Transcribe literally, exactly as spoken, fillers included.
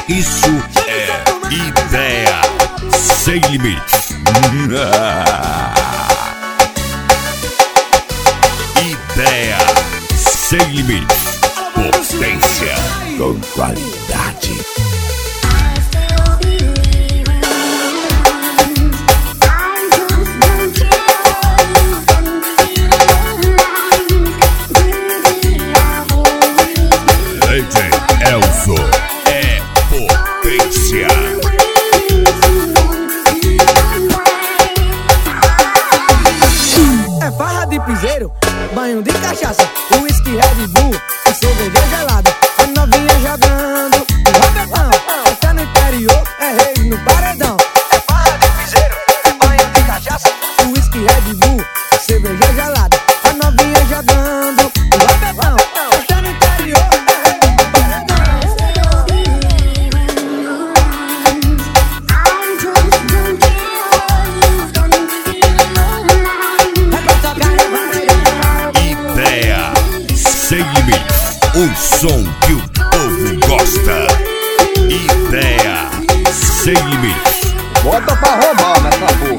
Isso é Ideia Sem Limites. Ideia Sem Limites. Potência com qualidade. D J Elzo é potência. É farra de piseiro, banho de cachaça, uísque, Red Bull e cerveja gelada. A novinha jogando o rabetão, festa no interior, é rei no paredão. É farra de piseiro, é banho de cachaça, uísque, Red Bull e cerveja gelada. A novinha jogando o rabetão, festa no interior, é rei no paredão. Ideia Sem Limites. O som que o povo gosta. Ideia Sem Limites. Bota pra roubar nessa porra.